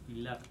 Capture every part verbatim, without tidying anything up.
eleven.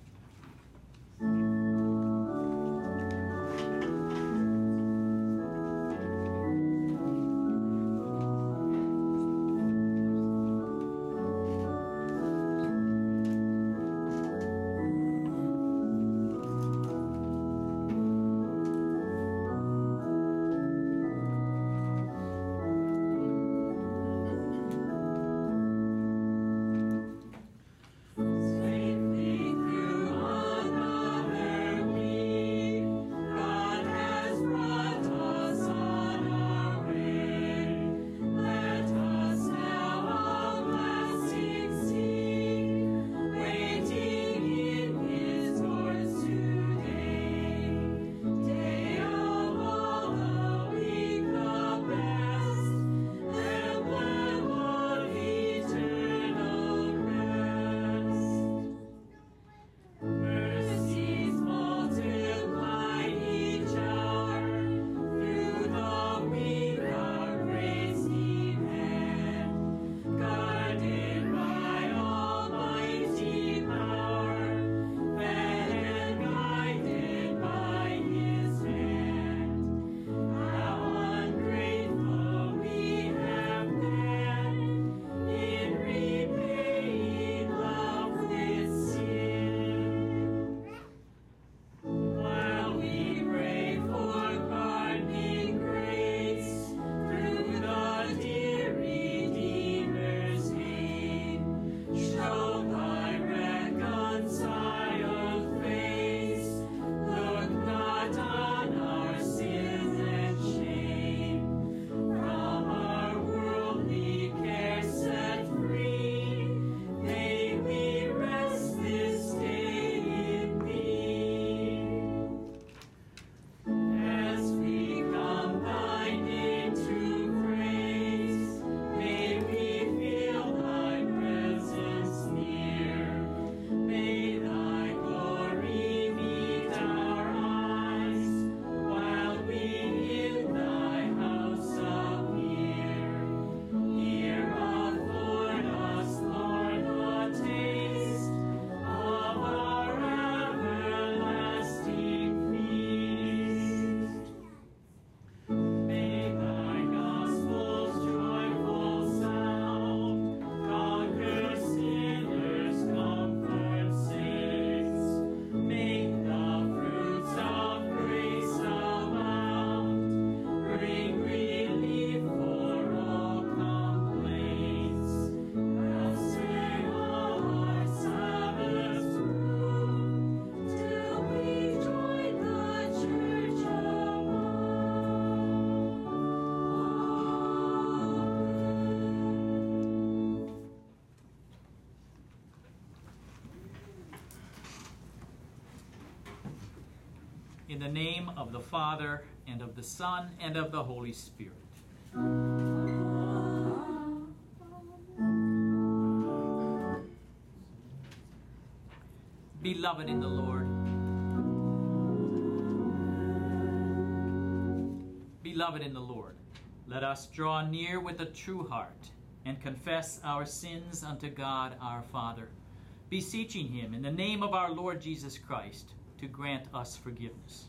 In the name of the Father, and of the Son, and of the Holy Spirit. Beloved in the Lord, beloved in the Lord, let us draw near with a true heart and confess our sins unto God our Father, beseeching Him in the name of our Lord Jesus Christ to grant us forgiveness.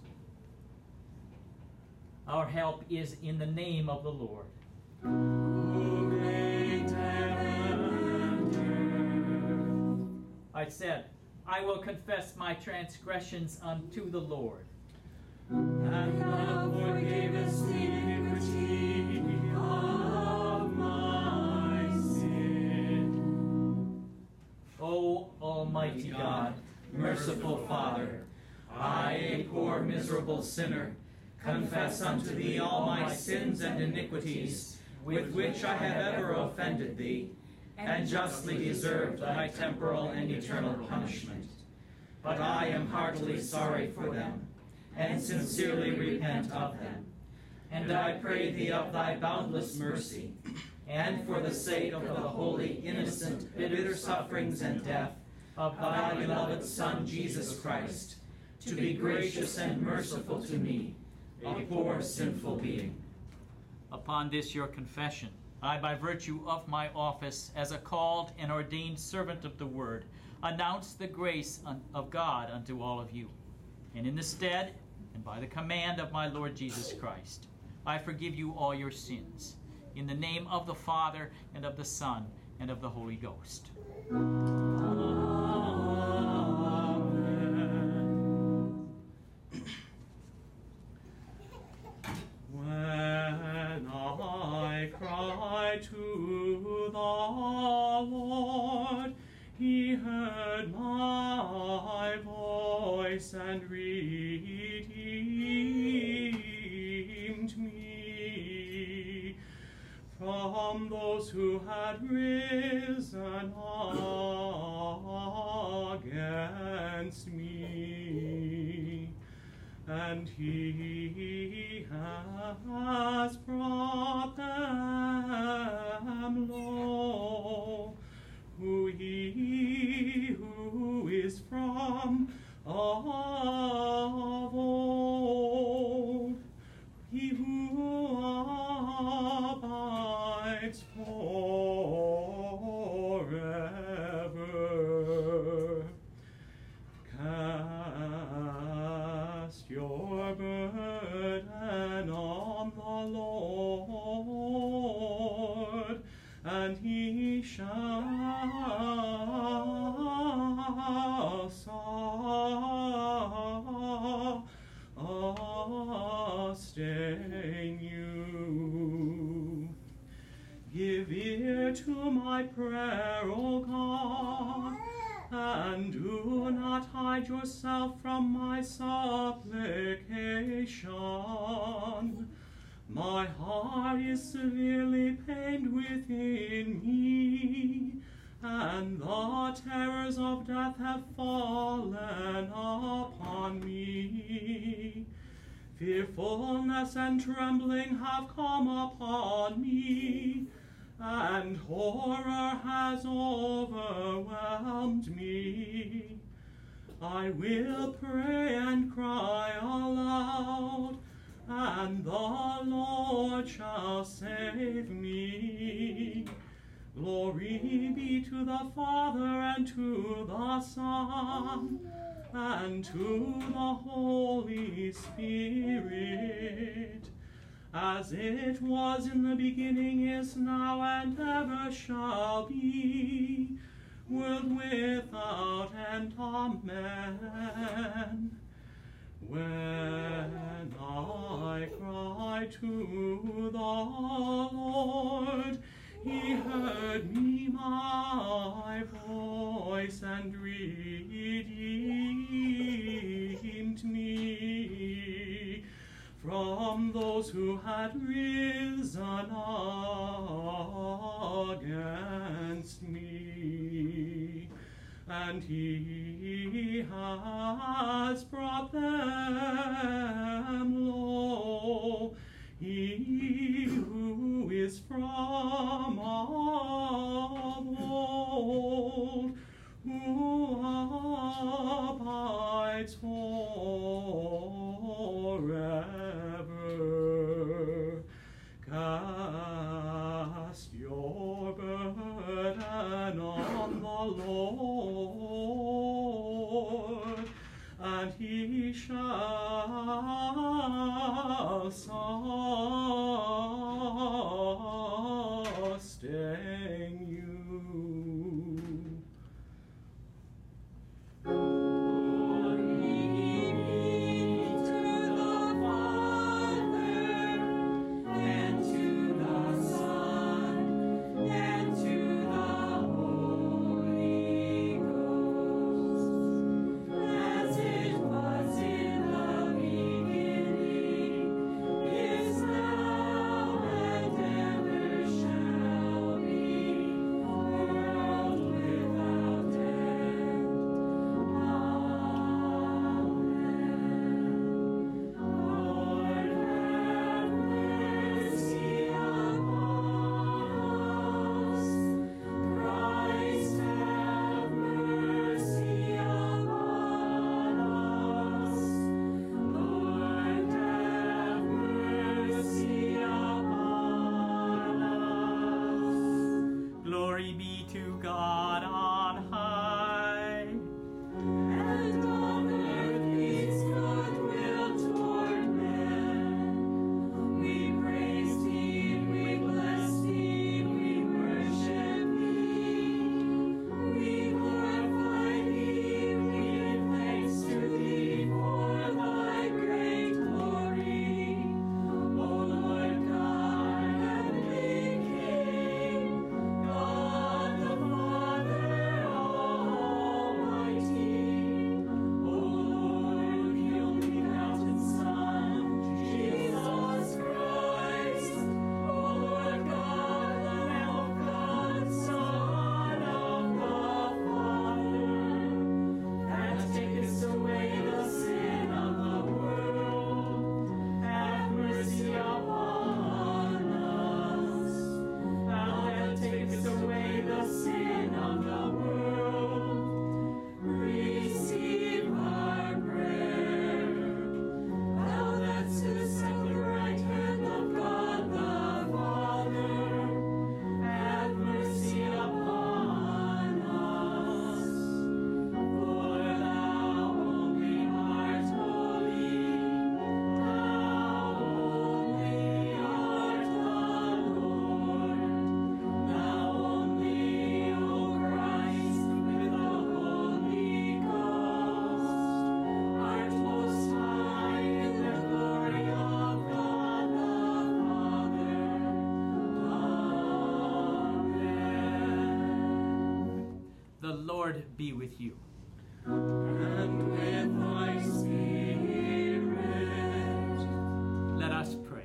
Our help is in the name of the Lord, who made heaven and earth. I said, I will confess my transgressions unto the Lord. And thou forgavest the iniquity of my sin. O Almighty God, merciful Father, I, a poor miserable sinner, confess unto Thee all my sins and iniquities, with which I have ever offended Thee, and justly deserved Thy temporal and eternal punishment. But I am heartily sorry for them, and sincerely repent of them. And I pray Thee of Thy boundless mercy, and for the sake of the holy, innocent, bitter sufferings and death of Thy beloved Son, Jesus Christ, to be gracious and merciful to me, a poor sinful being. Upon this your confession, I, by virtue of my office as a called and ordained servant of the word, announce the grace of God unto all of you. And in the stead, and by the command of my Lord Jesus Christ, I forgive you all your sins. In the name of the Father, and of the Son, and of the Holy Ghost. Amen. When I cry to the Lord, he heard my voice and redeemed me from those who had risen against me. And he has brought them low, who he who is from of old, he who abides forever. Cast your burden on the Lord, and he shall sustain you. Give ear to my prayer, O God, and do not hide yourself from my supplication. My heart is severely pained within me, and the terrors of death have fallen upon me. Fearfulness and trembling have come upon me, and horror has overwhelmed me. I will pray and cry aloud, and the Lord shall save me. Glory be to the Father, and to the Son, and to the Holy Spirit, as it was in the beginning, is now, and ever shall be, world without end. Amen. When I cry to the Lord, he heard me, my voice, and redeemed me from those who had risen against me. And he has brought them low, he who is from of old, who abides forever. Cast your burden on the Lord, and he shall sustain you. Now The Lord be with you. And with thy spirit. Let us pray.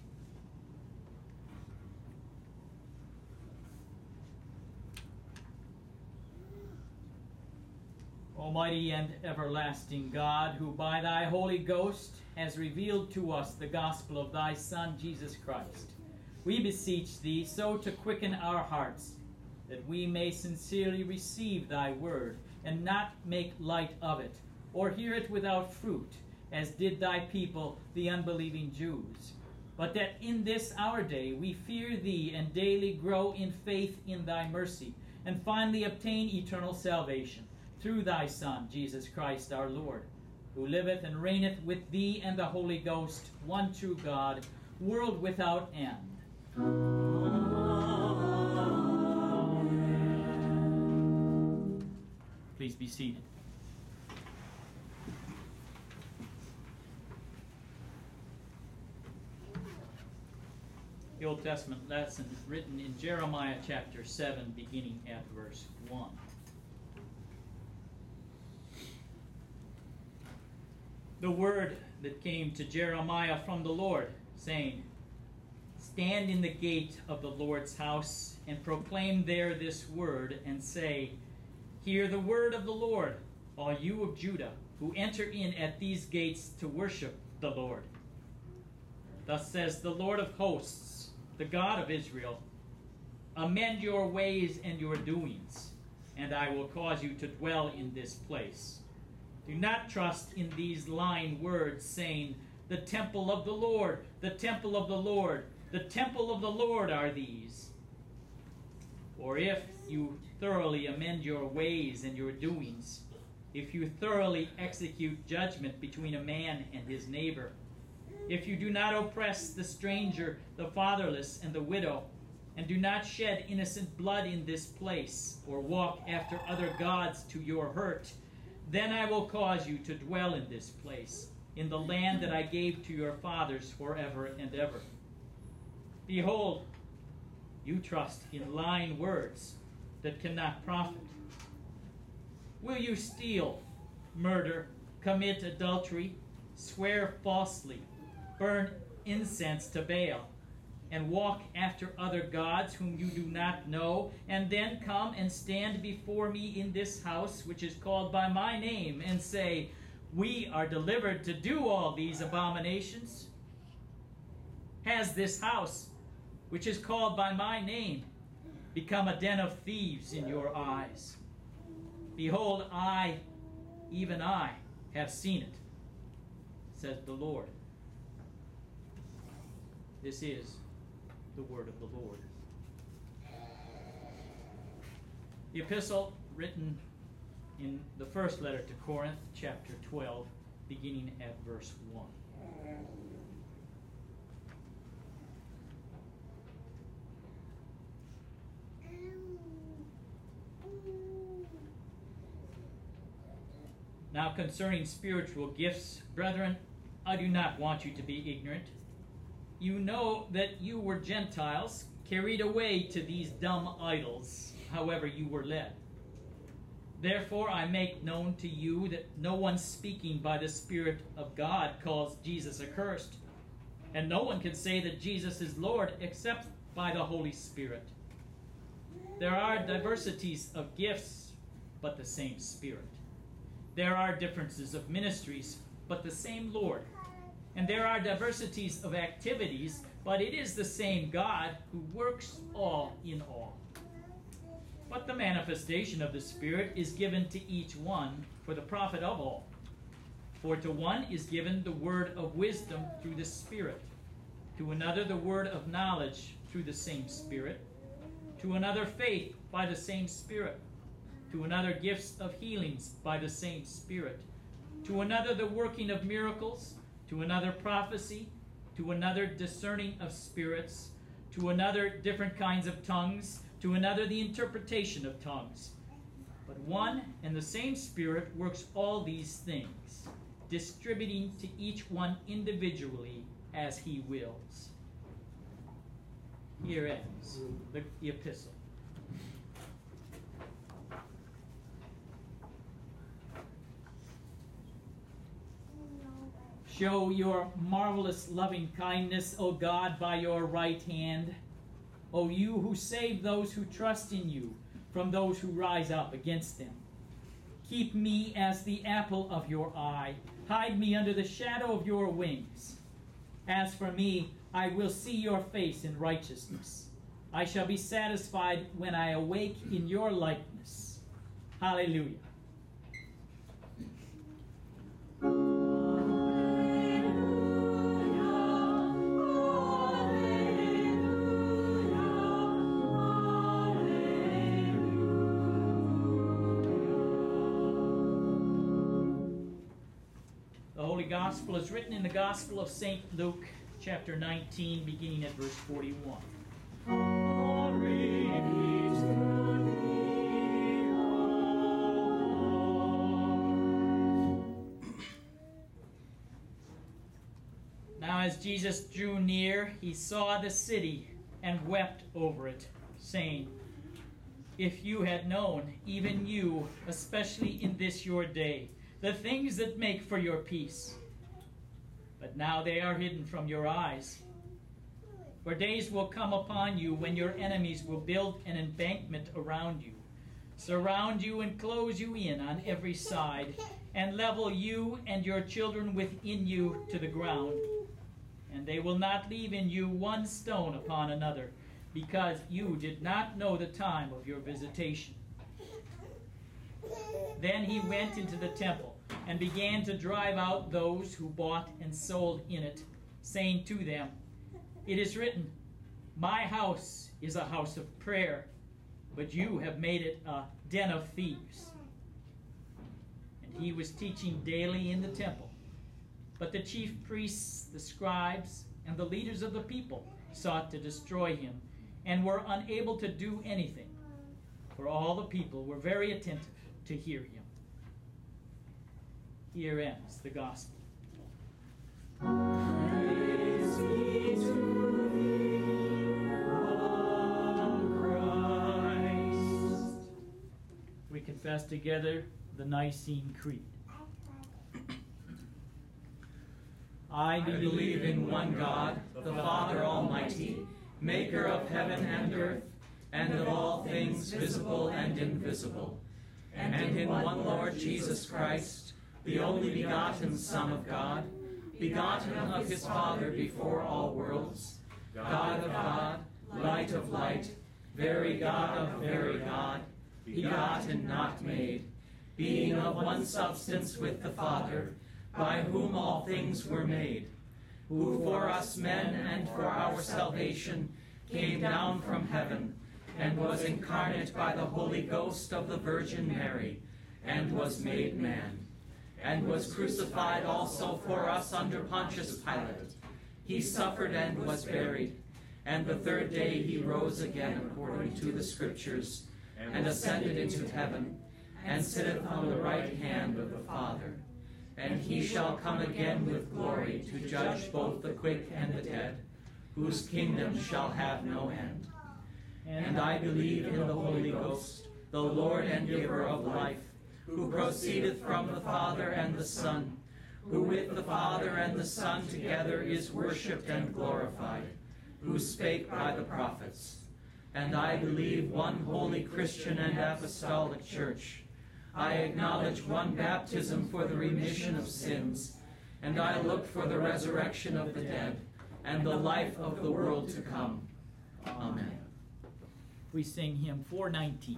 Almighty and everlasting God, who by thy Holy Ghost has revealed to us the gospel of thy Son, Jesus Christ, we beseech thee so to quicken our hearts, that we may sincerely receive thy word, and not make light of it, or hear it without fruit, as did thy people, the unbelieving Jews. But that in this our day we fear thee, and daily grow in faith in thy mercy, and finally obtain eternal salvation, through thy Son, Jesus Christ our Lord, who liveth and reigneth with thee and the Holy Ghost, one true God, world without end. Amen. Please be seated. The Old Testament lesson written in Jeremiah chapter seven, beginning at verse one. The word that came to Jeremiah from the Lord, saying, Stand in the gate of the Lord's house, and proclaim there this word, and say, Hear the word of the Lord, all you of Judah, who enter in at these gates to worship the Lord. Thus says the Lord of hosts, the God of Israel, Amend your ways and your doings, and I will cause you to dwell in this place. Do not trust in these lying words, saying, The temple of the Lord, the temple of the Lord, the temple of the Lord are these. For if you thoroughly amend your ways and your doings, if you thoroughly execute judgment between a man and his neighbor, if you do not oppress the stranger, the fatherless, and the widow, and do not shed innocent blood in this place, or walk after other gods to your hurt, then I will cause you to dwell in this place, in the land that I gave to your fathers forever and ever. Behold, you trust in lying words that cannot profit. Will you steal, murder, commit adultery, swear falsely, burn incense to Baal, and walk after other gods whom you do not know, and then come and stand before me in this house, which is called by my name, and say, We are delivered to do all these abominations? Has this house, which is called by my name, become a den of thieves in your eyes? Behold, I, even I, have seen it, says the Lord. This is the word of the Lord. The epistle written in the first letter to Corinth, chapter twelve, beginning at verse one. Now concerning spiritual gifts, brethren, I do not want you to be ignorant. You know that you were Gentiles, carried away to these dumb idols, however you were led. Therefore I make known to you that no one speaking by the Spirit of God calls Jesus accursed, and no one can say that Jesus is Lord except by the Holy Spirit. There are diversities of gifts, but the same Spirit. There are differences of ministries, but the same Lord. And there are diversities of activities, but it is the same God who works all in all. But the manifestation of the Spirit is given to each one for the profit of all. For to one is given the word of wisdom through the Spirit, to another the word of knowledge through the same Spirit, to another faith by the same Spirit, to another gifts of healings by the same Spirit, to another the working of miracles, to another prophecy, to another discerning of spirits, to another different kinds of tongues, to another the interpretation of tongues. But one and the same Spirit works all these things, distributing to each one individually as he wills. Here ends the, the epistle. Show your marvelous loving kindness, O God, by your right hand. O you who save those who trust in you from those who rise up against them. Keep me as the apple of your eye. Hide me under the shadow of your wings. As for me, I will see your face in righteousness. I shall be satisfied when I awake in your likeness. Hallelujah. The Holy Gospel is written in the Gospel of Saint Luke, chapter nineteen, beginning at verse forty-one. Glory be to thee, O Lord. Now as Jesus drew near, he saw the city and wept over it, saying, If you had known, even you, especially in this your day, the things that make for your peace. But now they are hidden from your eyes. For days will come upon you when your enemies will build an embankment around you, surround you and close you in on every side, and level you and your children within you to the ground. And they will not leave in you one stone upon another, because you did not know the time of your visitation. Then he went into the temple and began to drive out those who bought and sold in it, saying to them, It is written, My house is a house of prayer, but you have made it a den of thieves. And he was teaching daily in the temple. But the chief priests, the scribes, and the leaders of the people sought to destroy him, and were unable to do anything, for all the people were very attentive to hear him. Here ends the gospel. Praise be to thee, O Christ. We confess together the Nicene Creed. I I believe in one God, the Father Almighty, maker of heaven and earth, and of all things visible and invisible, and in one Lord Jesus Christ, the only begotten Son of God, begotten of his Father before all worlds, God of God, light of light, very God of very God, begotten, not made, being of one substance with the Father, by whom all things were made, who for us men and for our salvation came down from heaven, and was incarnate by the Holy Ghost of the Virgin Mary, and was made man, and was crucified also for us under Pontius Pilate. He suffered and was buried, and the third day he rose again according to the Scriptures, and ascended into heaven, and sitteth on the right hand of the Father. And he shall come again with glory to judge both the quick and the dead, whose kingdom shall have no end. And I believe in the Holy Ghost, the Lord and giver of life, who proceedeth from the Father and the Son, who with the Father and the Son together is worshipped and glorified, who spake by the prophets. And I believe one holy Christian and apostolic church. I acknowledge one baptism for the remission of sins, and I look for the resurrection of the dead and the life of the world to come. Amen. We sing hymn four nineteen.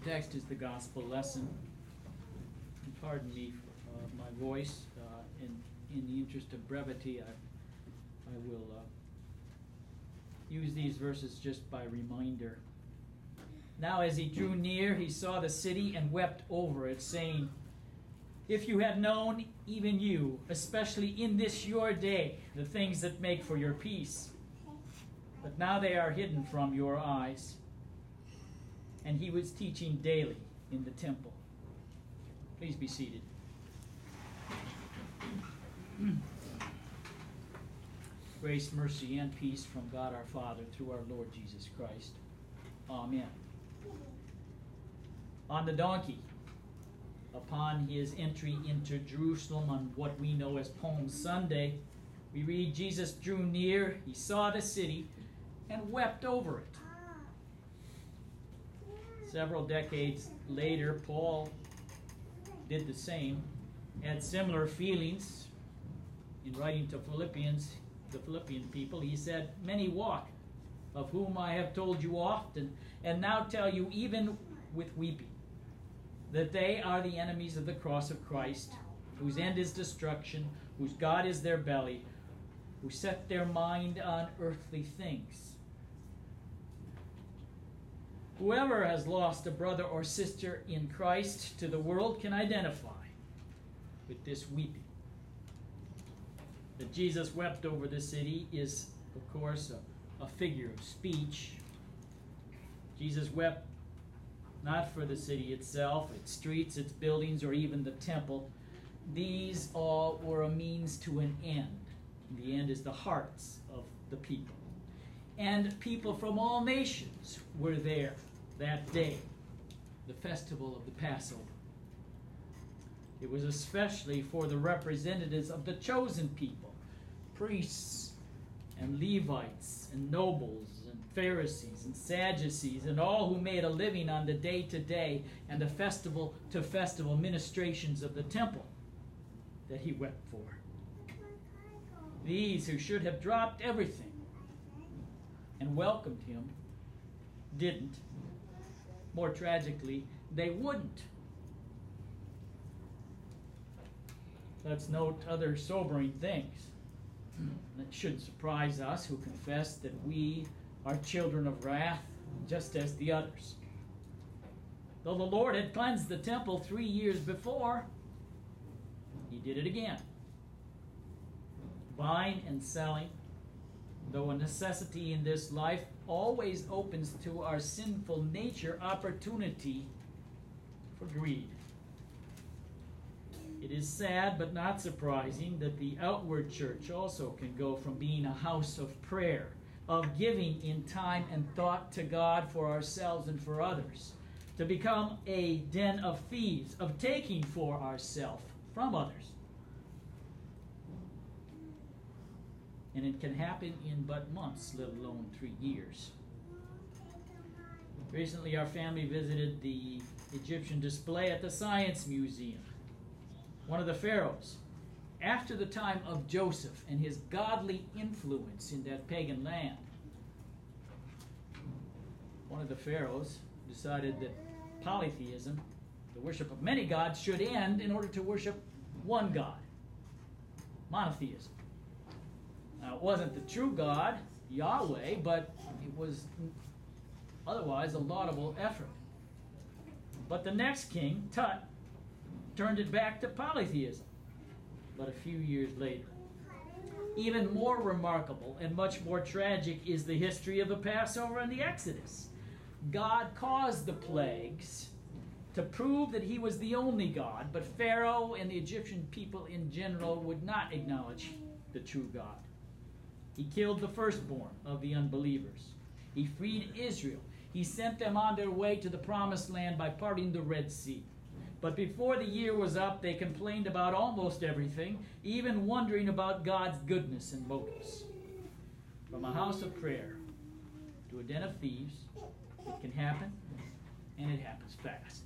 text is the gospel lesson. And pardon me for uh, my voice. Uh, in, in the interest of brevity, I, I will uh, use these verses just by reminder. Now as he drew near, he saw the city and wept over it, saying, "If you had known, even you, especially in this your day, the things that make for your peace. But now they are hidden from your eyes." And he was teaching daily in the temple. Please be seated. Grace, mercy, and peace from God our Father through our Lord Jesus Christ. Amen. On the donkey, upon his entry into Jerusalem on what we know as Palm Sunday, we read, Jesus drew near, he saw the city, and wept over it. Several decades later, Paul did the same, had similar feelings. In writing to Philippians, the Philippian people, he said, "Many walk, of whom I have told you often, and now tell you even with weeping, that they are the enemies of the cross of Christ, whose end is destruction, whose God is their belly, who set their mind on earthly things." Whoever has lost a brother or sister in Christ to the world can identify with this weeping. That Jesus wept over the city is, of course, a, a figure of speech. Jesus wept not for the city itself, its streets, its buildings, or even the temple. These all were a means to an end. The end is the hearts of the people. And people from all nations were there that day, the festival of the Passover. It was especially for the representatives of the chosen people, priests and Levites and nobles and Pharisees and Sadducees and all who made a living on the day-to-day and the festival-to-festival ministrations of the temple that he wept for. These who should have dropped everything and welcomed him didn't. More tragically, they wouldn't. Let's note other sobering things. That shouldn't surprise us who confess that we are children of wrath, just as the others. Though the Lord had cleansed the temple three years before, he did it again. Buying and selling, though a necessity in this life, always opens to our sinful nature opportunity for greed. It is sad but not surprising that the outward church also can go from being a house of prayer, of giving in time and thought to God for ourselves and for others, to become a den of thieves, of taking for ourselves from others. And it can happen in but months, let alone three years. Recently, our family visited the Egyptian display at the Science Museum. One of the pharaohs, after the time of Joseph and his godly influence in that pagan land, one of the pharaohs decided that polytheism, the worship of many gods, should end in order to worship one God, monotheism. Now, it wasn't the true God, Yahweh, but it was otherwise a laudable effort. But the next king, Tut, turned it back to polytheism, but a few years later. Even more remarkable and much more tragic is the history of the Passover and the Exodus. God caused the plagues to prove that he was the only God, but Pharaoh and the Egyptian people in general would not acknowledge the true God. He killed the firstborn of the unbelievers. He freed Israel. He sent them on their way to the promised land by parting the Red Sea. But before the year was up, they complained about almost everything, even wondering about God's goodness and motives. From a house of prayer to a den of thieves, it can happen, and it happens fast.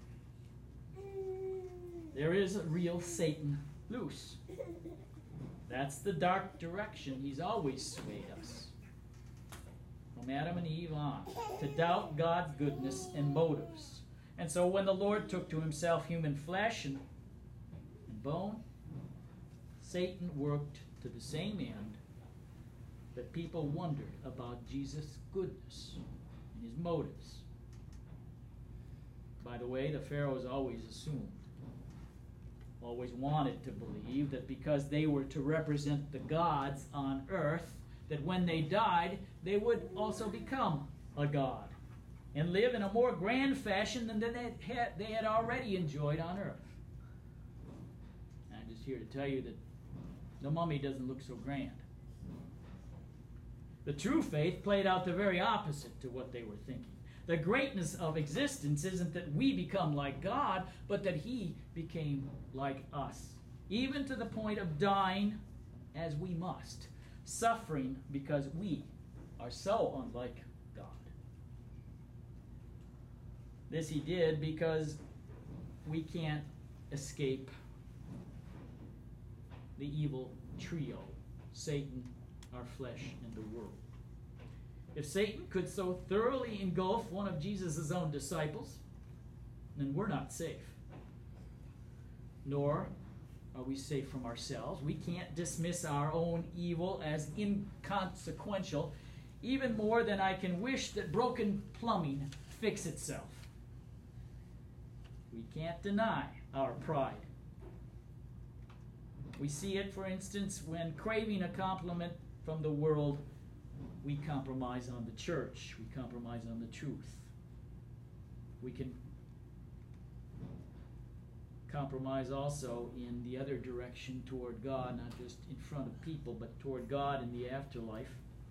There is a real Satan loose. That's the dark direction he's always swayed us, from Adam and Eve on, to doubt God's goodness and motives. And so when the Lord took to himself human flesh and, and bone, Satan worked to the same end, that people wondered about Jesus' goodness and his motives. By the way, the Pharaohs always assumed, always wanted to believe that because they were to represent the gods on earth, that when they died, they would also become a god and live in a more grand fashion than they had, they had already enjoyed on earth. I'm just here to tell you that the mummy doesn't look so grand. The true faith played out the very opposite to what they were thinking. The greatness of existence isn't that we become like God, but that he became like us, even to the point of dying as we must, suffering because we are so unlike God. This he did because we can't escape the evil trio, Satan, our flesh, and the world. If Satan could so thoroughly engulf one of Jesus' own disciples, then we're not safe. Nor are we safe from ourselves. We can't dismiss our own evil as inconsequential, even more than I can wish that broken plumbing fix itself. We can't deny our pride. We see it, for instance, when craving a compliment from the world, we compromise on the church. We compromise on the truth. We can compromise also in the other direction toward God, not just in front of people, but toward God in the afterlife.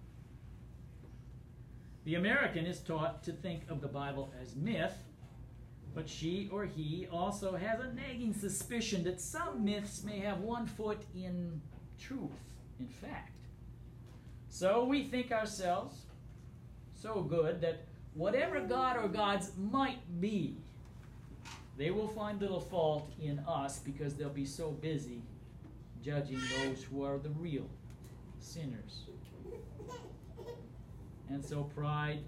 The American is taught to think of the Bible as myth, but she or he also has a nagging suspicion that some myths may have one foot in truth, in fact. So we think ourselves so good that whatever God or gods might be, they will find little fault in us because they'll be so busy judging those who are the real sinners. And so pride,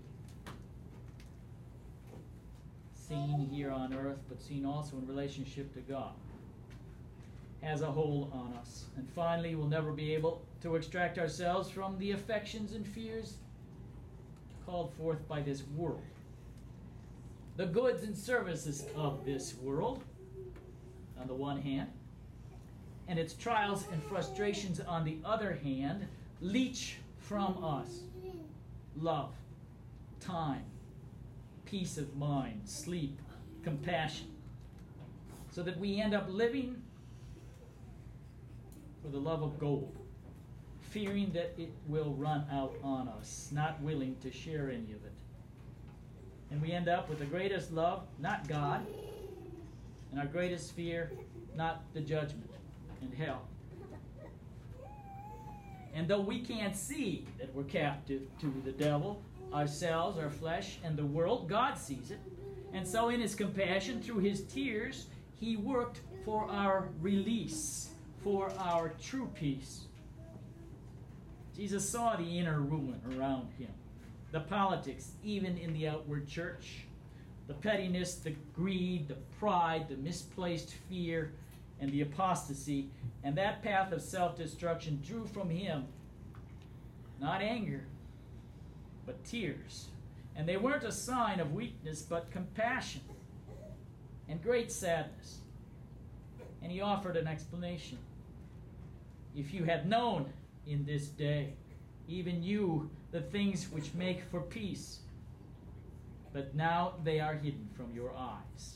seen here on earth, but seen also in relationship to God, has a hold on us. And finally, we'll never be able to extract ourselves from the affections and fears called forth by this world. The goods and services of this world, on the one hand, and its trials and frustrations on the other hand, leech from us love, time, peace of mind, sleep, compassion, so that we end up living for the love of gold, fearing that it will run out on us, not willing to share any of it. And we end up with the greatest love, not God, and our greatest fear, not the judgment and hell. And though we can't see that we're captive to the devil, ourselves, our flesh, and the world, God sees it. And so in his compassion, through his tears, he worked for our release, for our true peace. Jesus saw the inner ruin around him, the politics, even in the outward church, the pettiness, the greed, the pride, the misplaced fear, and the apostasy. And that path of self-destruction drew from him not anger, but tears. And they weren't a sign of weakness, but compassion and great sadness. And he offered an explanation. If you had known in this day, even you, the things which make for peace, but now they are hidden from your eyes.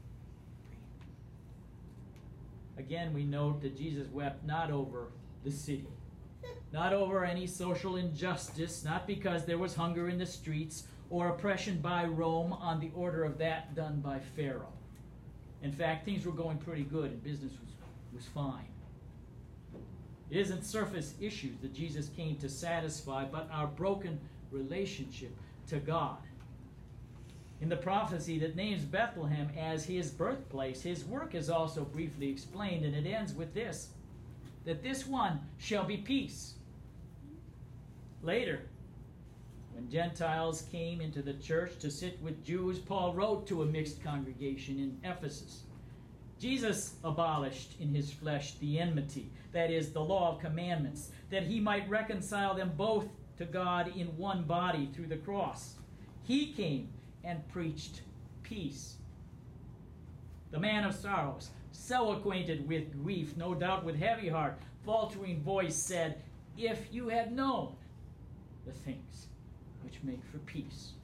Again, we note that Jesus wept not over the city, not over any social injustice, not because there was hunger in the streets or oppression by Rome on the order of that done by Pharaoh. In fact, things were going pretty good and business was, was fine. It isn't surface issues that Jesus came to satisfy, but our broken relationship to God. In the prophecy that names Bethlehem as his birthplace, his work is also briefly explained, and it ends with this, that this one shall be peace. Later, When Gentiles came into the church to sit with Jews, Paul wrote to a mixed congregation in Ephesus. Jesus abolished in his flesh the enmity, that is, the law of commandments, that he might reconcile them both to God in one body through the cross. He came and preached peace. The man of sorrows, so acquainted with grief, no doubt with heavy heart, faltering voice said, "If you had known the things which make for peace."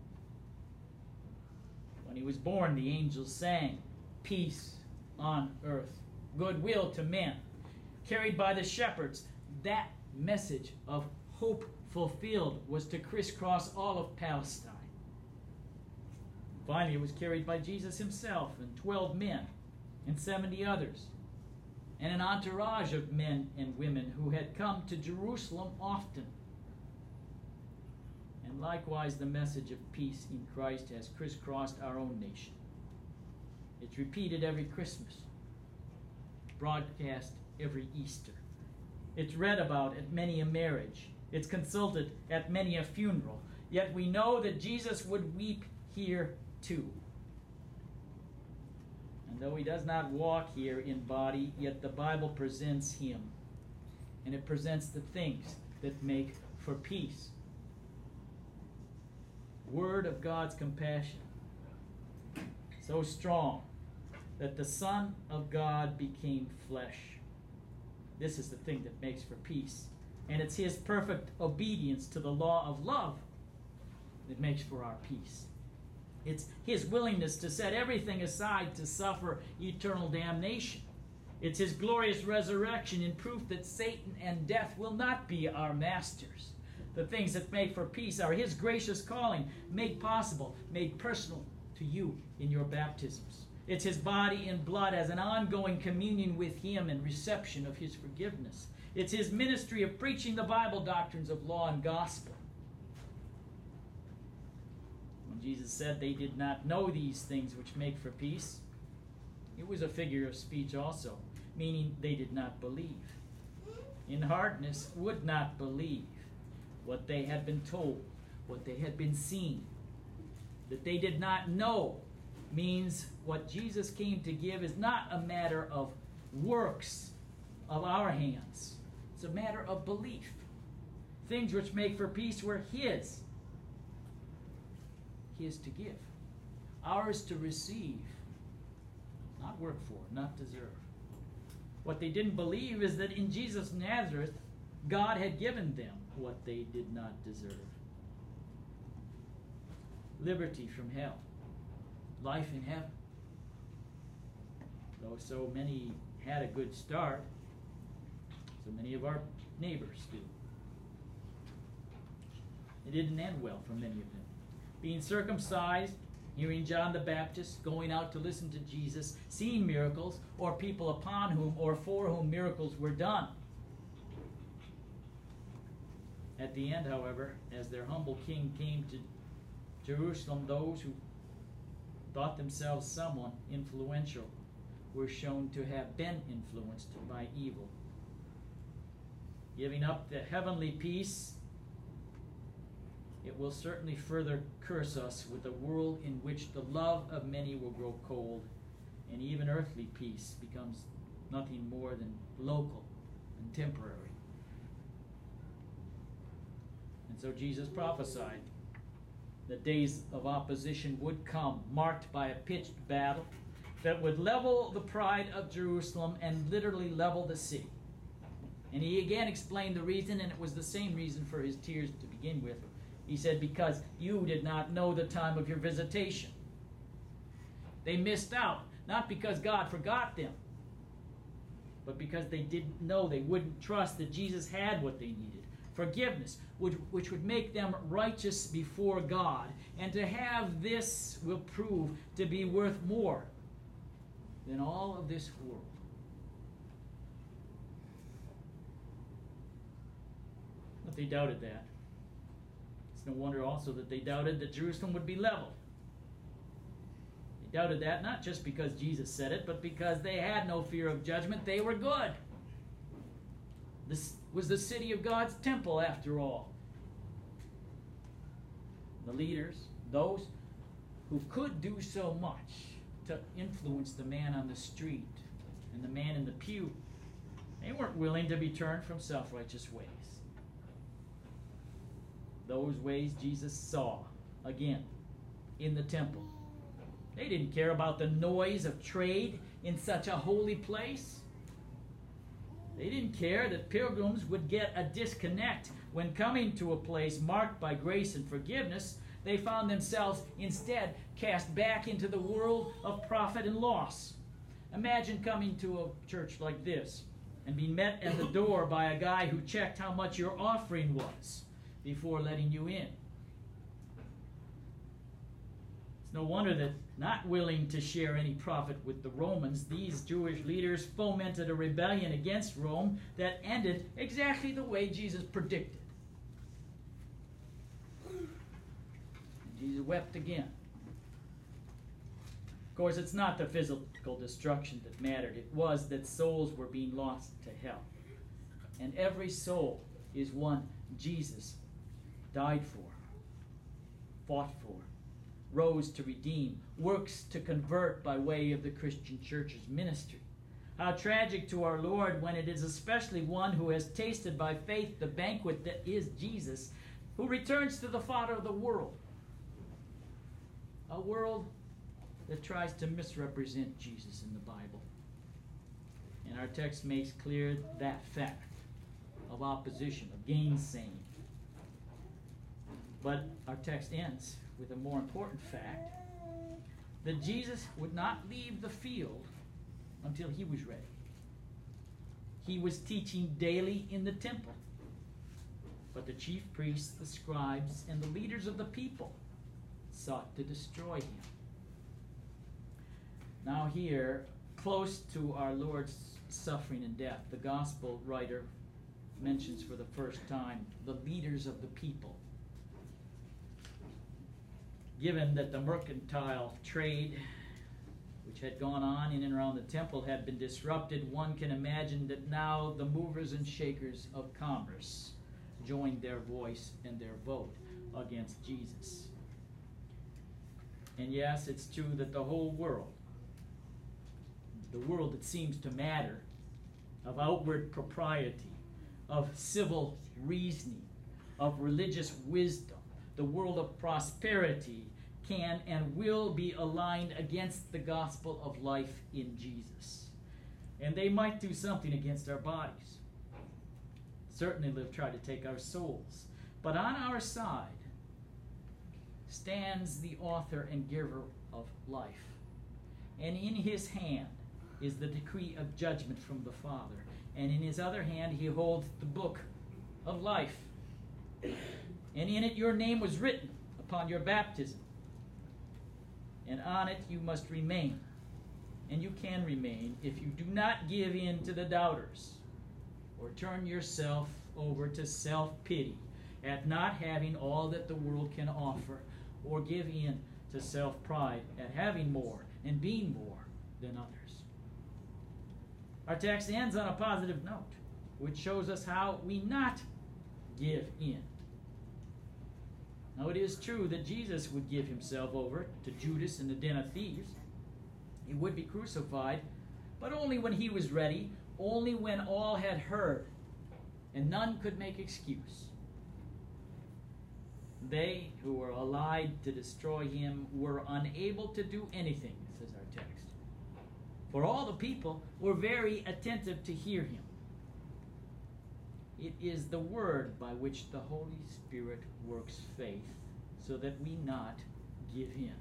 When he was born, the angels sang, "Peace on earth, goodwill to men." Carried by the shepherds, that message of hope fulfilled was to crisscross all of Palestine. Finally, it was carried by Jesus himself and twelve men and seventy others, and an entourage of men and women who had come to Jerusalem often. And likewise, the message of peace in Christ has crisscrossed our own nation. It's repeated every Christmas, broadcast every Easter. It's read about at many a marriage. It's consulted at many a funeral. Yet we know that Jesus would weep here too. And though he does not walk here in body, yet the Bible presents him. And it presents the things that make for peace. Word of God's compassion, so strong that the Son of God became flesh. This is the thing that makes for peace. And it's his perfect obedience to the law of love that makes for our peace. It's his willingness to set everything aside to suffer eternal damnation. It's his glorious resurrection in proof that Satan and death will not be our masters. The things that make for peace are his gracious calling, made possible, made personal to you in your baptisms. It's his body and blood as an ongoing communion with him and reception of his forgiveness. It's his ministry of preaching the Bible doctrines of law and gospel. When Jesus said they did not know these things which make for peace, it was a figure of speech also, meaning they did not believe. In hardness, would not believe what they had been told, what they had been seen. That they did not know means what Jesus came to give is not a matter of works of our hands. It's a matter of belief. Things which make for peace were his. His to give. Ours to receive. Not work for, not deserve. What they didn't believe is that in Jesus of Nazareth, God had given them what they did not deserve. Liberty from hell. Life in heaven. Though so many had a good start, so many of our neighbors do. It didn't end well for many of them. Being circumcised, hearing John the Baptist, going out to listen to Jesus, seeing miracles, or people upon whom or for whom miracles were done. At the end, however, as their humble king came to Jerusalem, those who thought themselves someone influential were shown to have been influenced by evil. Giving up the heavenly peace, it will certainly further curse us with a world in which the love of many will grow cold, and even earthly peace becomes nothing more than local and temporary. And so Jesus prophesied that days of opposition would come, marked by a pitched battle that would level the pride of Jerusalem and literally level the city. And he again explained the reason, and it was the same reason for his tears to begin with. He said, because you did not know the time of your visitation. They missed out, not because God forgot them, but because they didn't know, they wouldn't trust that Jesus had what they needed. Forgiveness, which, which would make them righteous before God. And to have this will prove to be worth more than all of this world. But they doubted that. It's no wonder also that they doubted that Jerusalem would be leveled. They doubted that not just because Jesus said it, but because they had no fear of judgment. They were good. This was the city of God's temple, after all. the leaders, those who could do so much to influence the man on the street and the man in the pew, they weren't willing to be turned from self-righteous ways. Those ways Jesus saw again in the temple. They didn't care about the noise of trade in such a holy place. They didn't care that pilgrims would get a disconnect when coming to a place marked by grace and forgiveness. They found themselves instead cast back into the world of profit and loss. Imagine coming to a church like this and being met at the door by a guy who checked how much your offering was before letting you in. It's no wonder that, not willing to share any profit with the Romans, these Jewish leaders fomented a rebellion against Rome that ended exactly the way Jesus predicted. And Jesus wept again. Of course, it's not the physical destruction that mattered. It was that souls were being lost to hell. And every soul is one Jesus died for, fought for, rose to redeem, works to convert by way of the Christian church's ministry. How tragic to our Lord when it is especially one who has tasted by faith the banquet that is Jesus, who returns to the Father of the world. A world that tries to misrepresent Jesus in the Bible. And our text makes clear that fact of opposition, of gainsaying. But our text ends with a more important fact, that Jesus would not leave the field until he was ready. He was teaching daily in the temple, but the chief priests, the scribes, and the leaders of the people sought to destroy him. Now here, close to our Lord's suffering and death, the gospel writer mentions for the first time the leaders of the people. Given that the mercantile trade which had gone on in and around the temple had been disrupted, one can imagine that now the movers and shakers of commerce joined their voice and their vote against Jesus. And yes, it's true that the whole world, the world that seems to matter, of outward propriety, of civil reasoning, of religious wisdom, the world of prosperity, can and will be aligned against the gospel of life in Jesus. And they might do something against our bodies. Certainly they'll try to take our souls. But on our side stands the author and giver of life. And in his hand is the decree of judgment from the Father. And in his other hand he holds the book of life. And in it your name was written upon your baptism. And on it you must remain. And you can remain if you do not give in to the doubters, or turn yourself over to self-pity at not having all that the world can offer, or give in to self-pride at having more and being more than others. Our text ends on a positive note, which shows us how we not give in. Now it is true that Jesus would give himself over to Judas in the den of thieves. He would be crucified, but only when he was ready, only when all had heard, and none could make excuse. They who were allied to destroy him were unable to do anything, says our text. For all the people were very attentive to hear him. It is the word by which the Holy Spirit works faith, so that we not give in.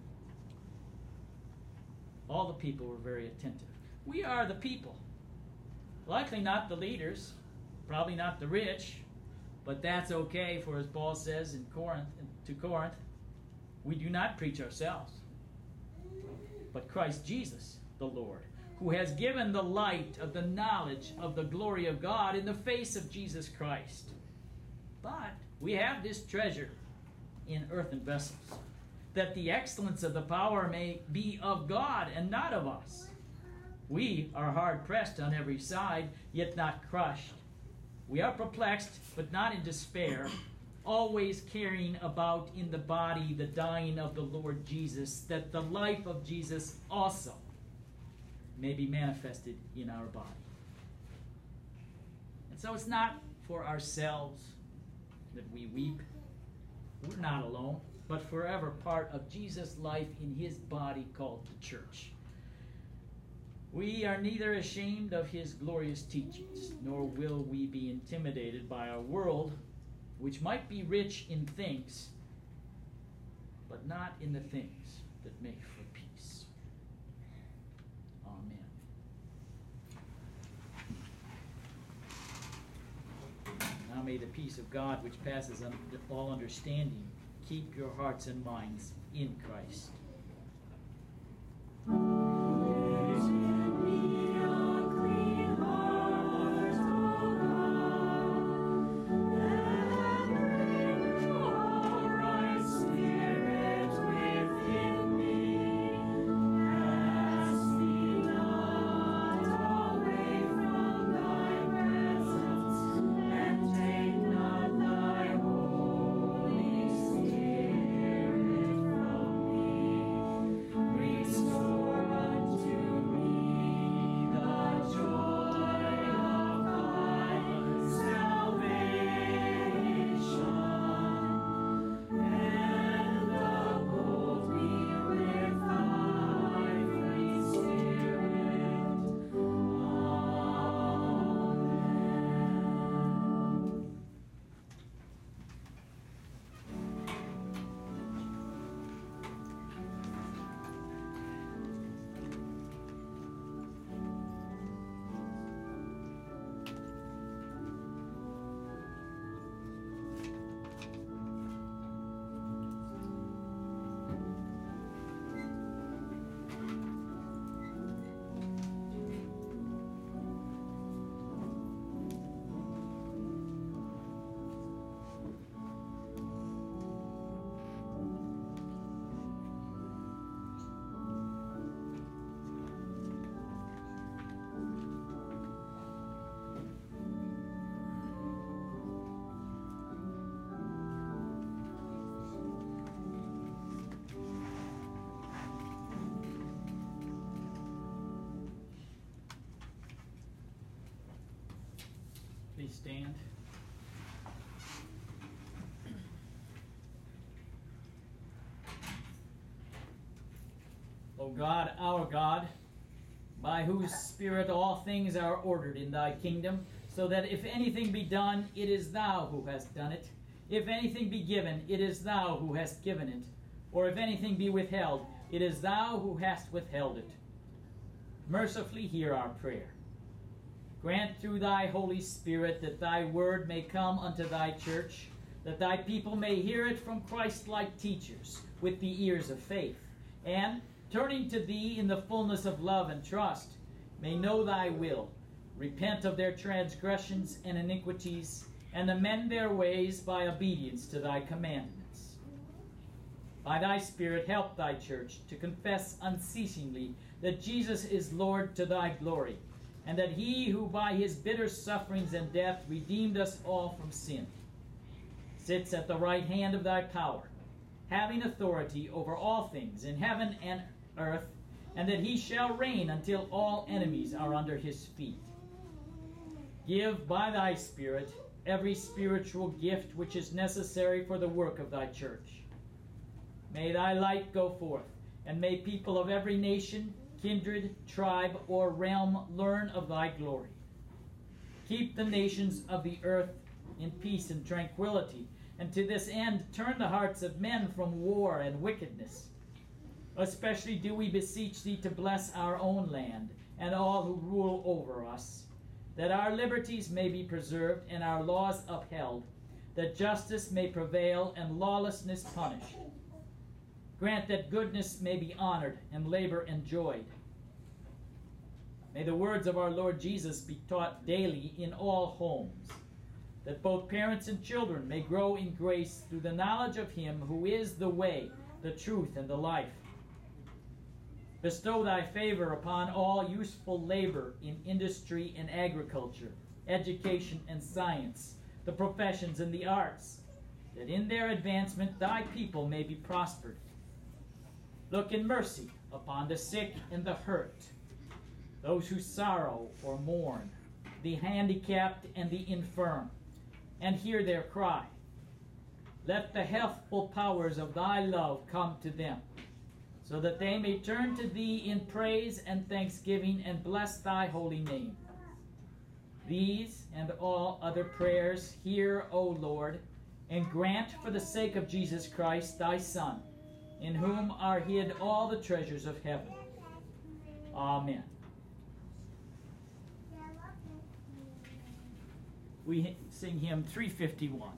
All the people were very attentive. We are the people. Likely not the leaders, probably not the rich, but that's okay, for as Paul says in Corinth, to Corinth, we do not preach ourselves, but Christ Jesus, the Lord, who has given the light of the knowledge of the glory of God in the face of Jesus Christ. But we have this treasure in earthen vessels, that the excellence of the power may be of God and not of us. We are hard pressed on every side, yet not crushed. We are perplexed, but not in despair. always carrying about in the body the dying of the Lord Jesus, that the life of Jesus also may be manifested in our body. And so it's not for ourselves that we weep. We're not alone, but forever part of Jesus' life in his body called the church. We are neither ashamed of his glorious teachings, nor will we be intimidated by our world, which might be rich in things, but not in the things that make for peace. Amen. Now may the peace of God, which passes all understanding, keep your hearts and minds in Christ. Please stand. O God, our God, by whose Spirit all things are ordered in thy kingdom, so that if anything be done, it is thou who hast done it. If anything be given, it is thou who hast given it. Or if anything be withheld, it is thou who hast withheld it. Mercifully hear our prayer. Grant through thy Holy Spirit that thy word may come unto thy church, that thy people may hear it from Christ-like teachers with the ears of faith, and, turning to thee in the fullness of love and trust, may know thy will, repent of their transgressions and iniquities, and amend their ways by obedience to thy commandments. By thy Spirit help thy church to confess unceasingly that Jesus is Lord to thy glory, and that he who by his bitter sufferings and death redeemed us all from sin, sits at the right hand of thy power, having authority over all things in heaven and earth, and that he shall reign until all enemies are under his feet. Give by thy Spirit every spiritual gift which is necessary for the work of thy church. May thy light go forth, and may people of every nation, kindred, tribe, or realm learn of thy glory. Keep the nations of the earth in peace and tranquility, and to this end turn the hearts of men from war and wickedness. Especially do we beseech thee to bless our own land and all who rule over us, that our liberties may be preserved and our laws upheld, that justice may prevail and lawlessness punished. Grant that goodness may be honored and labor enjoyed. May the words of our Lord Jesus be taught daily in all homes, that both parents and children may grow in grace through the knowledge of him who is the way, the truth, and the life. Bestow thy favor upon all useful labor in industry and agriculture, education and science, the professions and the arts, that in their advancement thy people may be prospered. Look in mercy upon the sick and the hurt, those who sorrow or mourn, the handicapped and the infirm, and hear their cry. Let the healthful powers of thy love come to them, so that they may turn to thee in praise and thanksgiving and bless thy holy name. These and all other prayers hear, O Lord, and grant for the sake of Jesus Christ, thy Son, in whom are hid all the treasures of heaven. Amen. We sing hymn three fifty-one.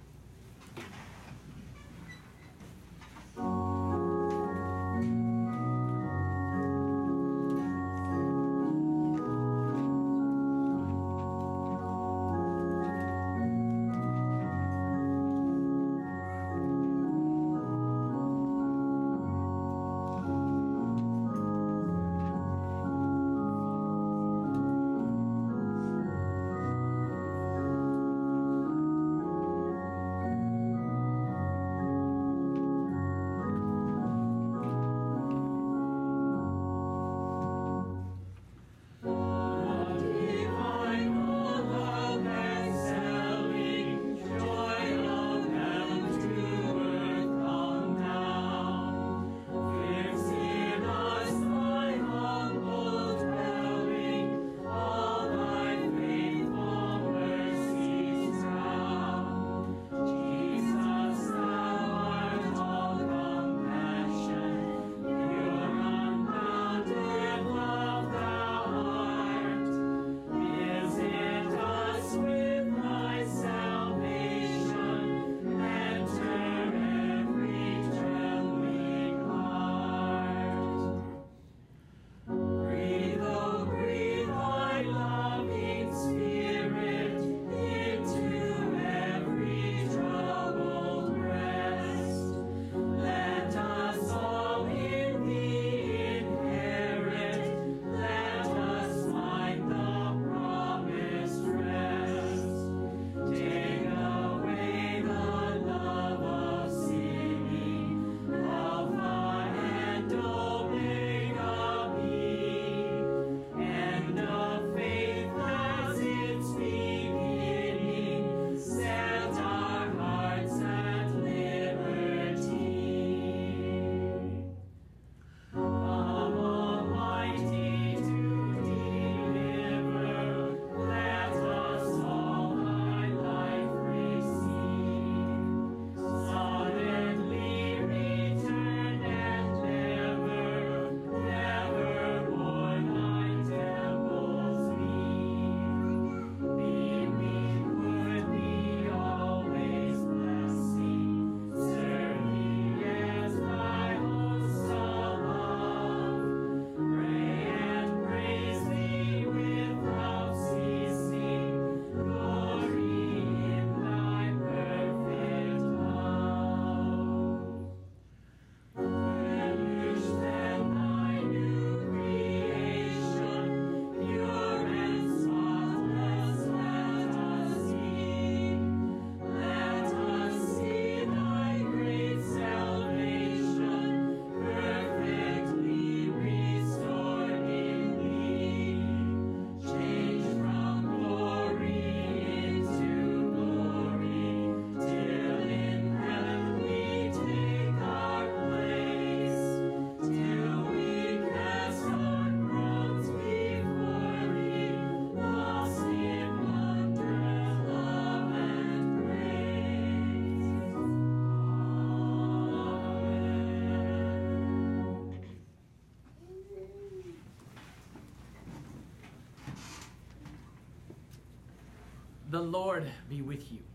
The Lord be with you.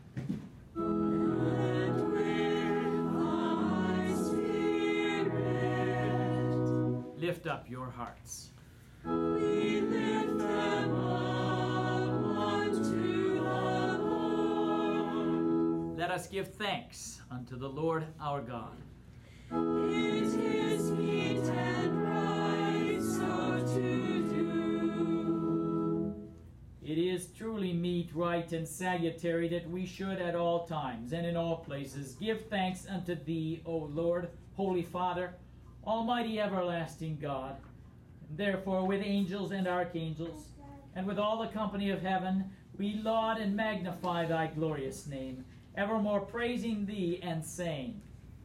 And with thy spirit. Lift up your hearts. We lift them up unto the Lord. Let us give thanks unto the Lord our God. It is meet and right so to do. It is truly meet meet right and salutary, that we should at all times and in all places give thanks unto thee, O Lord, Holy Father, Almighty everlasting God. And therefore with angels and archangels, and with all the company of heaven, we laud and magnify thy glorious name, evermore praising thee and saying,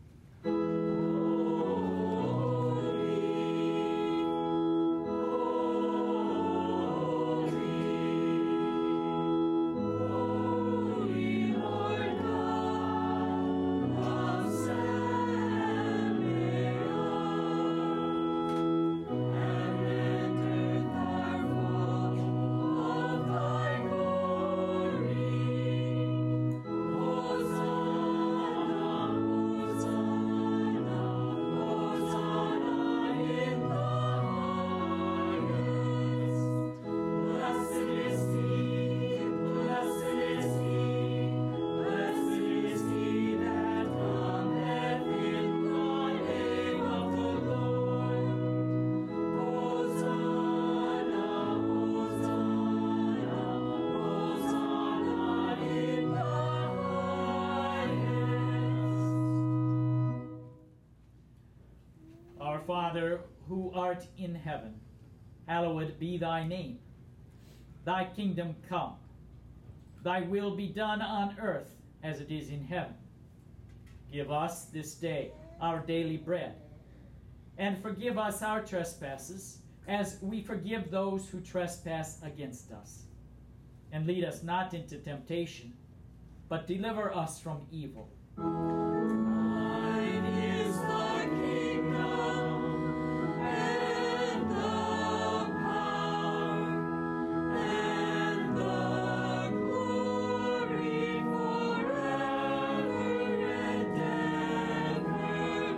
Our Father, who art in heaven, hallowed be thy name. Thy kingdom come. Thy will be done on earth as it is in heaven. Give us this day our daily bread, and forgive us our trespasses, as we forgive those who trespass against us. And lead us not into temptation, but deliver us from evil. Thine is the kingdom, and the power, and the glory forever and ever.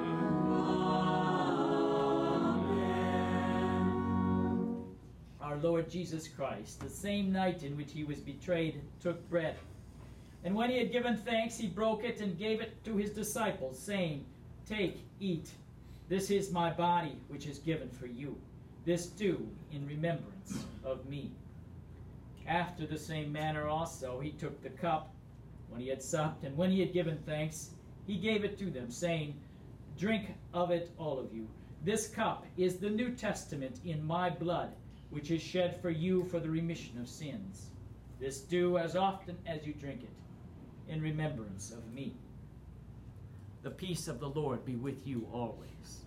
Amen. Our Lord Jesus Christ, the same night in which he was betrayed, took bread. And when he had given thanks, he broke it and gave it to his disciples, saying, Take, eat. This is my body, which is given for you. This do in remembrance of me. After the same manner also he took the cup, when he had supped, and when he had given thanks, he gave it to them, saying, Drink of it, all of you. This cup is the New Testament in my blood, which is shed for you for the remission of sins. This do as often as you drink it, in remembrance of me. The peace of the Lord be with you always.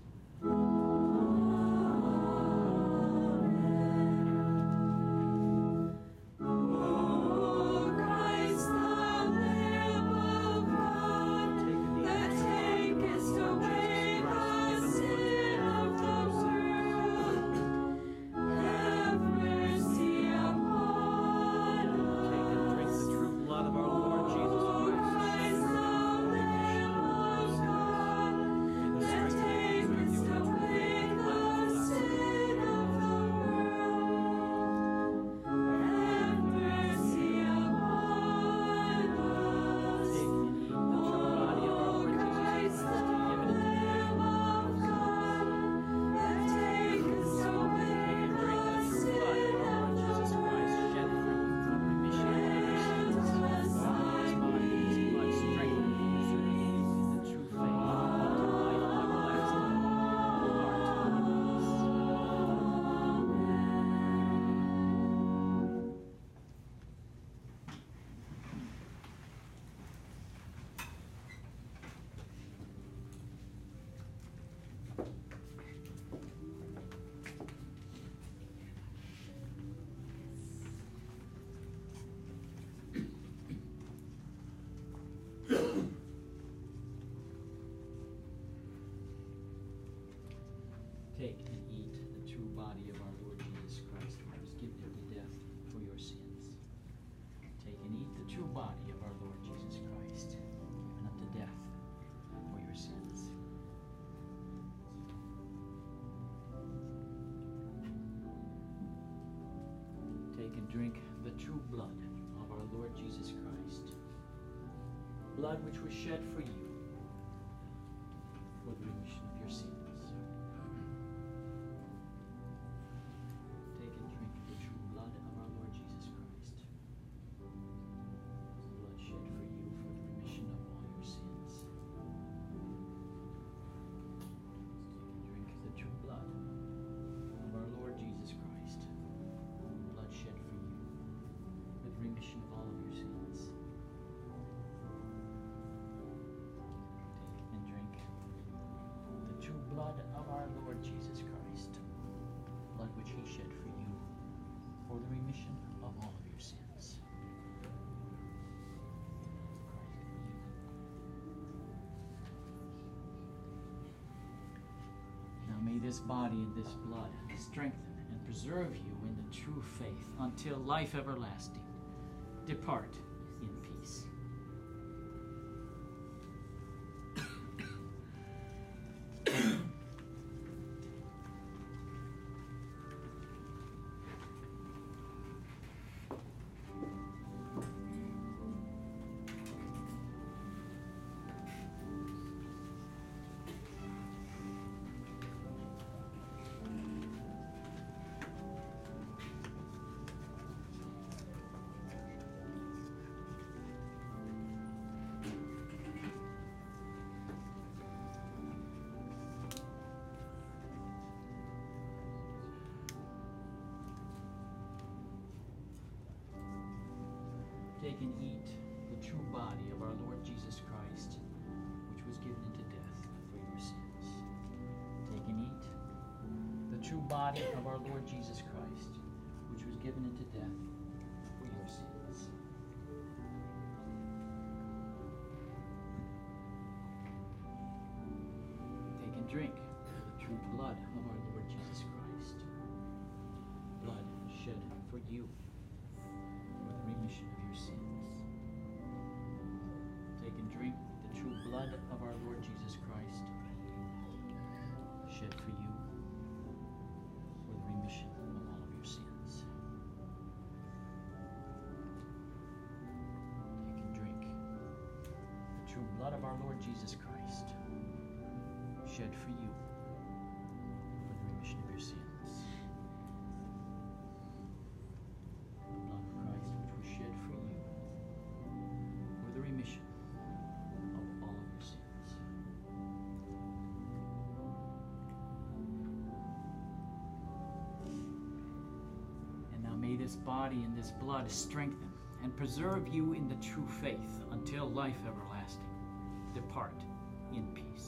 O Christ, the Lamb of God, that takest away the sin of the world, have mercy upon us. Take and drink the true blood of our Lord Jesus O Christ, the Lamb of God, that takest away the sin of the world, have mercy upon us. O Christ, the Lamb of God, that takest away the sin of the Take and eat the true body of our Lord Jesus Christ, who was given to death for your sins. Take and eat the true body of our Lord Jesus Christ, given up to death for your sins. Take and drink the true blood of our Lord Jesus Christ, blood which was shed for you for the remission of your sins. Take and drink the true blood of our Lord Jesus Christ. our Lord Jesus Christ, blood which he shed for you for the remission of all of your sins. Now may this body and this blood strengthen and preserve you in the true faith until life everlasting. Depart in peace. Take and eat the true body of our Lord Jesus Christ, which was given into death for your sins. Take and eat the true body of our Lord Jesus Christ, which was given into death for your sins. Take and drink the true blood of our Lord Jesus Christ, blood shed for you for the remission of your sins. Take and drink the true blood of our Lord Jesus Christ, shed for you for the remission of all of your sins. Take and drink the true blood of our Lord Jesus Christ, shed for you for the remission of your sins. May this body and this blood strengthen and preserve you in the true faith until life everlasting. Depart in peace.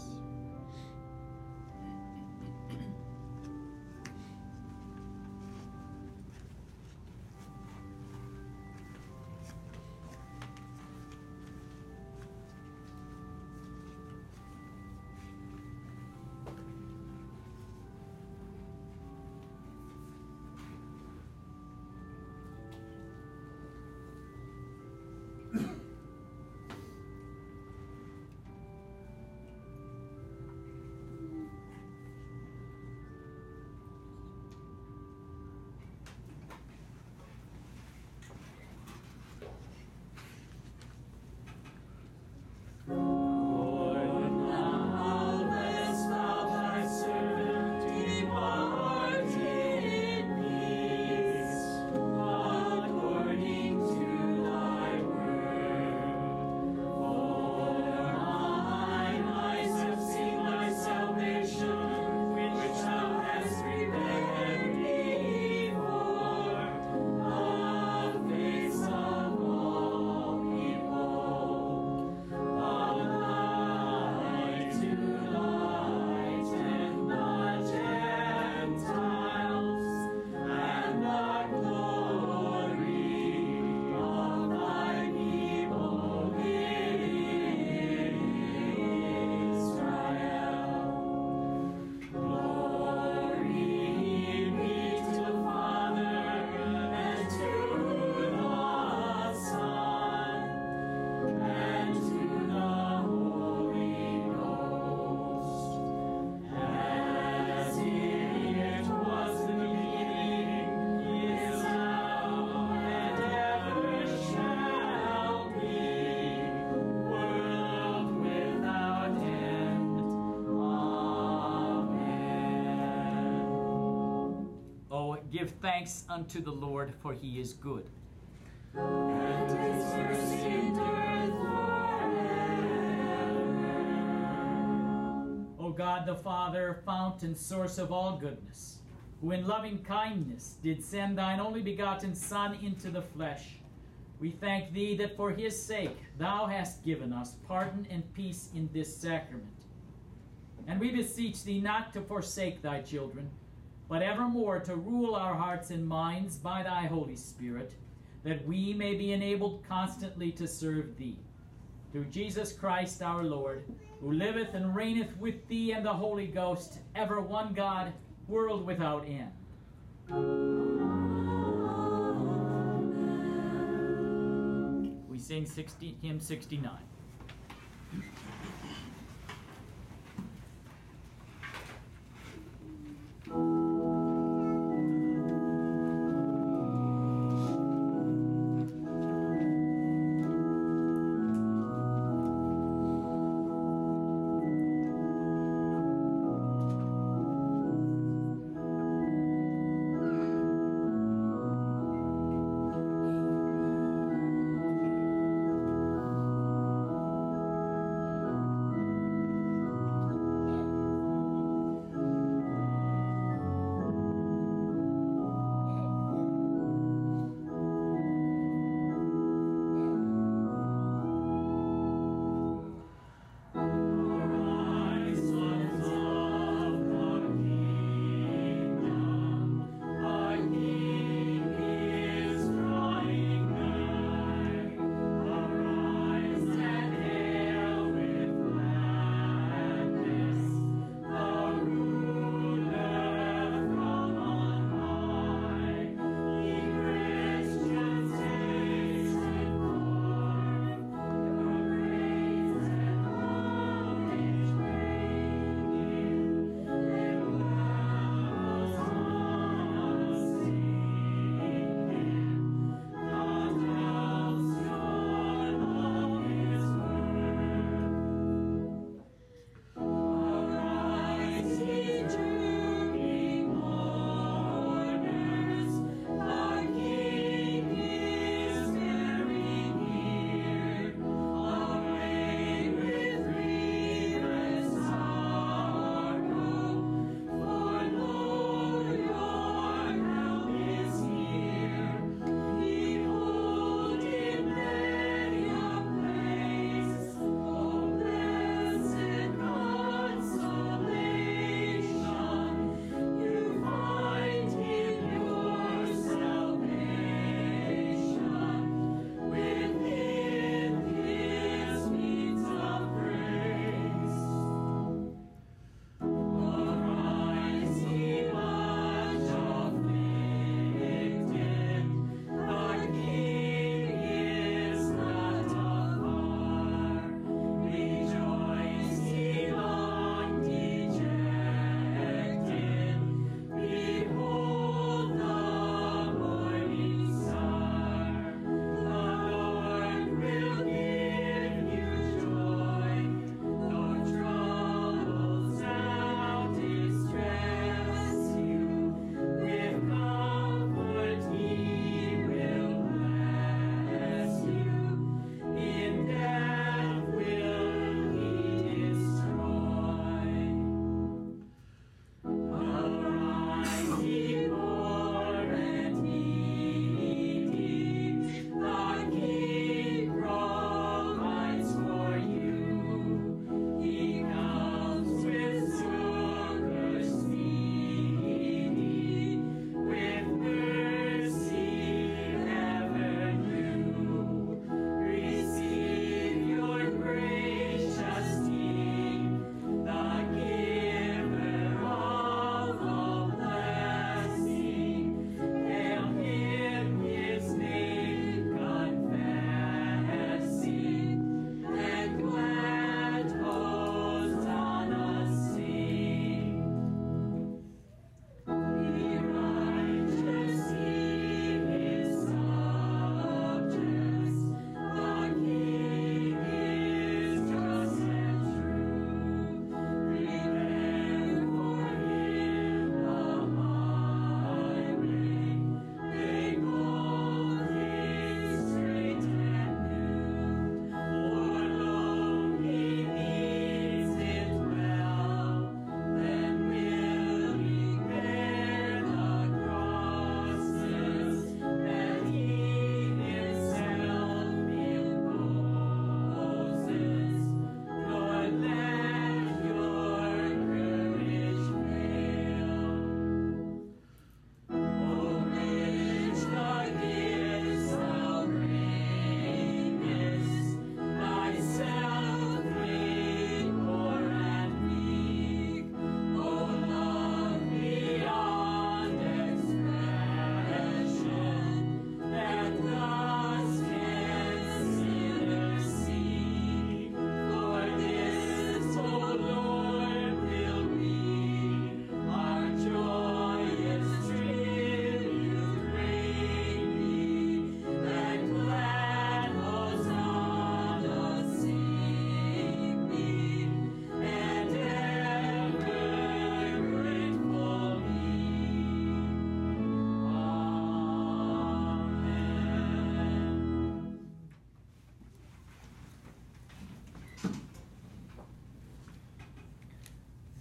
Give thanks unto the Lord, for he is good. And his mercy endureth forever. O God the Father, fount and source of all goodness, who in loving kindness did send thine only begotten Son into the flesh, we thank thee that for his sake thou hast given us pardon and peace in this sacrament. And we beseech thee not to forsake thy children, but evermore to rule our hearts and minds by thy Holy Spirit, that we may be enabled constantly to serve thee. Through Jesus Christ our Lord, who liveth and reigneth with thee and the Holy Ghost, ever one God, world without end. We sing sixty, hymn sixty-nine. Thank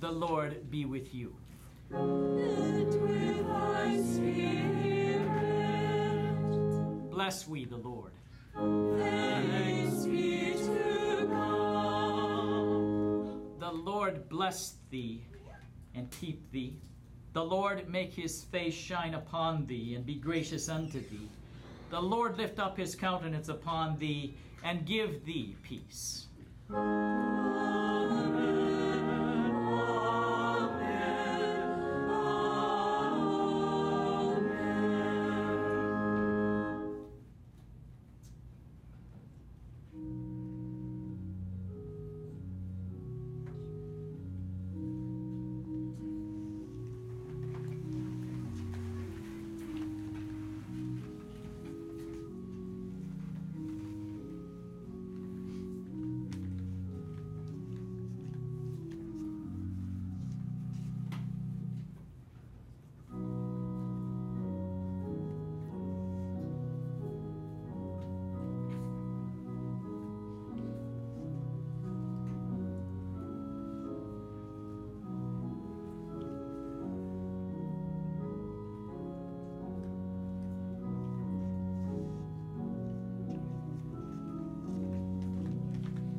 The Lord be with you. And with thy spirit. Bless we the Lord. Thanks be to God. The Lord bless thee and keep thee. The Lord make his face shine upon thee and be gracious unto thee. The Lord lift up his countenance upon thee and give thee peace. Amen.